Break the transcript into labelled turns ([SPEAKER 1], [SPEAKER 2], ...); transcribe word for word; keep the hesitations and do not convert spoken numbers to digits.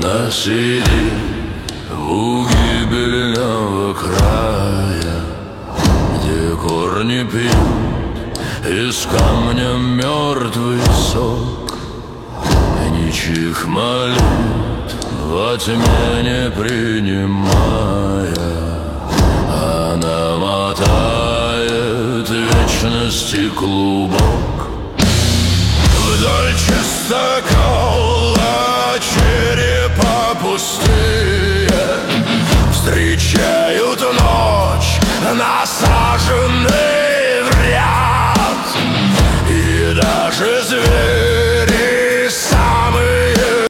[SPEAKER 1] Она сидит у гибельного края, где корни пьют из камня мертвый сок. Ничьих молитв во тьме не принимая, она мотает вечности клубок. Вдоль чистокола черепа пустые